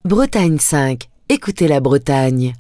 Bretagne 5. Écoutez la Bretagne.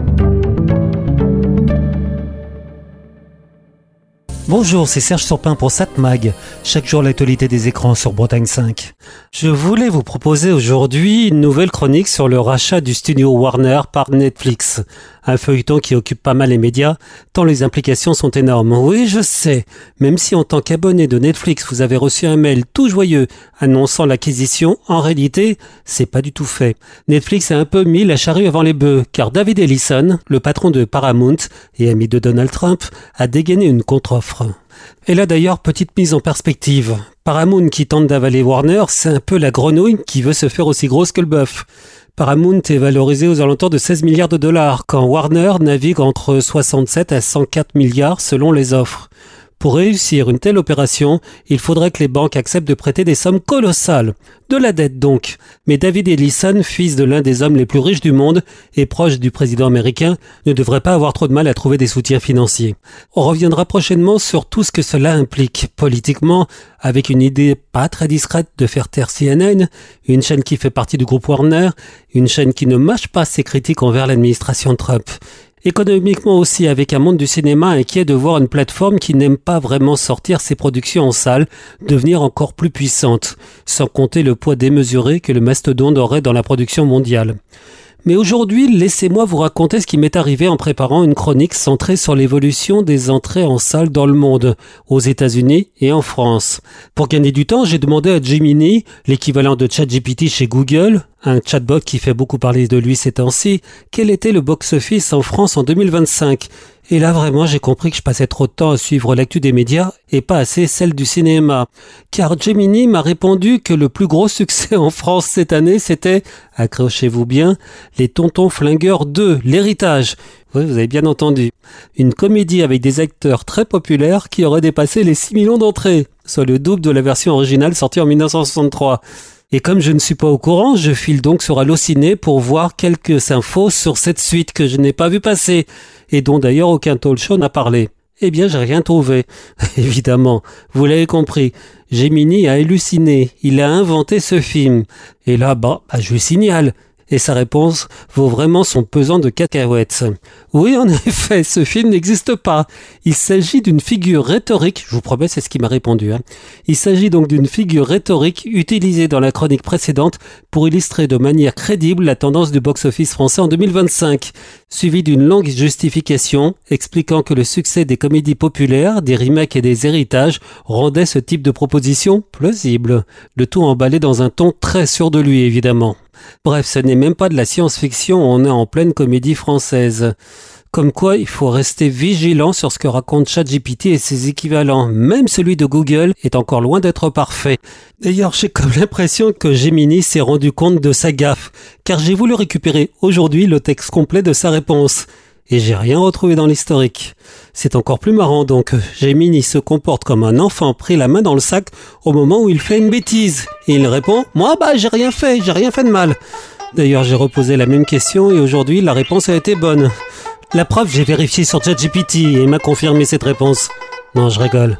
Bonjour, c'est Serge Surpin pour Satmag. Chaque jour l'actualité des écrans sur Bretagne 5. Je voulais vous proposer aujourd'hui une nouvelle chronique sur le rachat du studio Warner par Netflix. Un feuilleton qui occupe pas mal les médias, tant les implications sont énormes. Oui, je sais, même si en tant qu'abonné de Netflix, vous avez reçu un mail tout joyeux annonçant l'acquisition, en réalité, c'est pas du tout fait. Netflix a un peu mis la charrue avant les bœufs, car David Ellison, le patron de Paramount et ami de Donald Trump, a dégainé une contre-offre. Et là d'ailleurs, petite mise en perspective. Paramount qui tente d'avaler Warner, c'est un peu la grenouille qui veut se faire aussi grosse que le bœuf. Paramount est valorisé aux alentours de 16 milliards de dollars, quand Warner navigue entre 67 à 104 milliards selon les offres. Pour réussir une telle opération, il faudrait que les banques acceptent de prêter des sommes colossales. De la dette donc. Mais David Ellison, fils de l'un des hommes les plus riches du monde et proche du président américain, ne devrait pas avoir trop de mal à trouver des soutiens financiers. On reviendra prochainement sur tout ce que cela implique politiquement, avec une idée pas très discrète de faire taire CNN, une chaîne qui fait partie du groupe Warner, une chaîne qui ne mâche pas ses critiques envers l'administration Trump. Économiquement aussi, avec un monde du cinéma inquiet de voir une plateforme qui n'aime pas vraiment sortir ses productions en salle devenir encore plus puissante, sans compter le poids démesuré que le mastodonte aurait dans la production mondiale. Mais aujourd'hui, laissez-moi vous raconter ce qui m'est arrivé en préparant une chronique centrée sur l'évolution des entrées en salle dans le monde, aux États-Unis et en France. Pour gagner du temps, j'ai demandé à Gemini, l'équivalent de ChatGPT chez Google, un chatbot qui fait beaucoup parler de lui ces temps-ci, quel était le box-office en France en 2025. Et là, vraiment, j'ai compris que je passais trop de temps à suivre l'actu des médias et pas assez celle du cinéma. Car Gemini m'a répondu que le plus gros succès en France cette année, c'était, accrochez-vous bien, Les Tontons Flingueurs 2, l'héritage. Oui, vous avez bien entendu. Une comédie avec des acteurs très populaires qui aurait dépassé les 6 millions d'entrées, soit le double de la version originale sortie en 1963. Et comme je ne suis pas au courant, je file donc sur Allociné pour voir quelques infos sur cette suite que je n'ai pas vu passer, et dont d'ailleurs aucun talk show n'a parlé. Eh bien, j'ai rien trouvé. Évidemment, vous l'avez compris, Gemini a halluciné, il a inventé ce film. Et là, je lui signale. Et sa réponse vaut vraiment son pesant de cacahuètes. Oui, en effet, ce film n'existe pas. Il s'agit d'une figure rhétorique, je vous promets, c'est ce qu'il m'a répondu. Il s'agit donc d'une figure rhétorique utilisée dans la chronique précédente pour illustrer de manière crédible la tendance du box-office français en 2025, suivie d'une longue justification expliquant que le succès des comédies populaires, des remakes et des héritages rendait ce type de proposition plausible. Le tout emballé dans un ton très sûr de lui, évidemment. Bref, ce n'est même pas de la science-fiction, on est en pleine comédie française. Comme quoi, il faut rester vigilant sur ce que raconte ChatGPT et ses équivalents. Même celui de Google est encore loin d'être parfait. D'ailleurs, j'ai comme l'impression que Gemini s'est rendu compte de sa gaffe, car j'ai voulu récupérer aujourd'hui le texte complet de sa réponse. Et j'ai rien retrouvé dans l'historique. C'est encore plus marrant donc. Gemini se comporte comme un enfant pris la main dans le sac au moment où il fait une bêtise. Et il répond « Moi, j'ai rien fait de mal. » D'ailleurs, j'ai reposé la même question et aujourd'hui, la réponse a été bonne. La preuve, j'ai vérifié sur ChatGPT et il m'a confirmé cette réponse. Non, je rigole.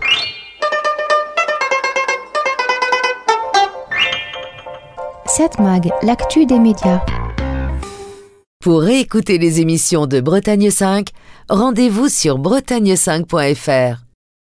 Satmag, l'actu des médias. Pour réécouter les émissions de Bretagne 5, rendez-vous sur bretagne5.fr.